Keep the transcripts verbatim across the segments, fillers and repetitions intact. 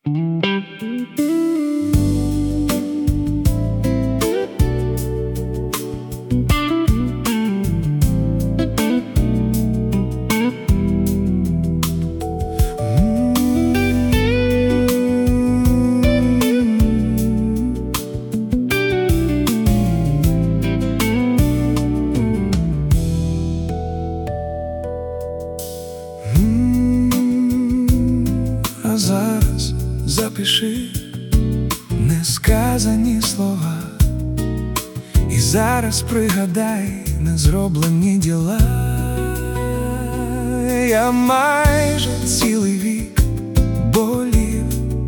А зараз запиши несказані слова, і зараз пригадай незроблені діла. Я майже цілий вік болів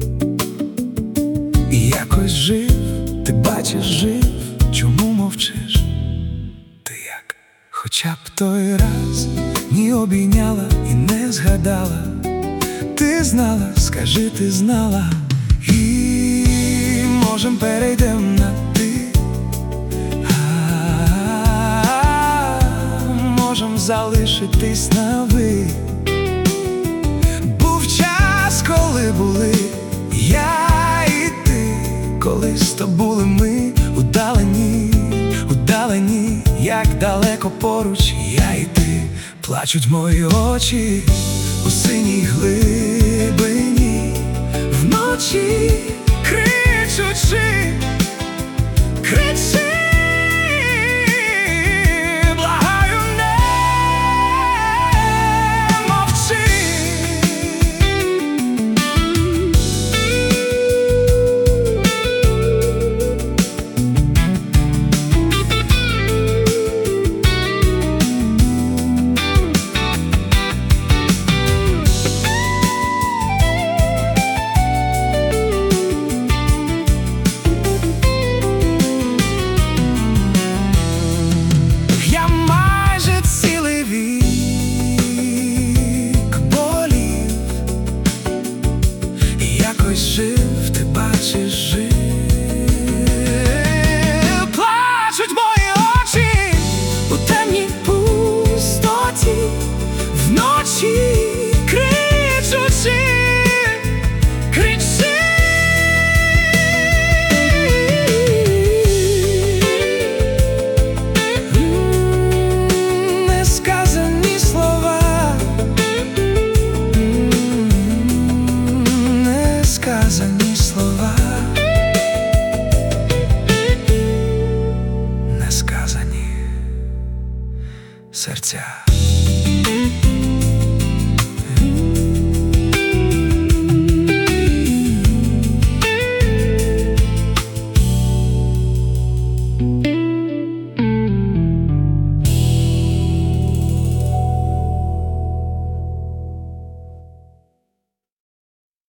і якось жив, ти бачиш, жив. Чому мовчиш? Ти як? Хоча б той раз ні обійняла і не згадала. Ти знала, скажи, ти знала. І можем перейдем на ти, а можем залишитись на ви. Був час, коли були я і ти, коли з тобою ми удалені, удалені, як далеко поруч я і ти. Плачуть мої очі у синій глибині, вночі кричучи, кричи, благаю, не мовчи. Жив, ти бачиш, жив.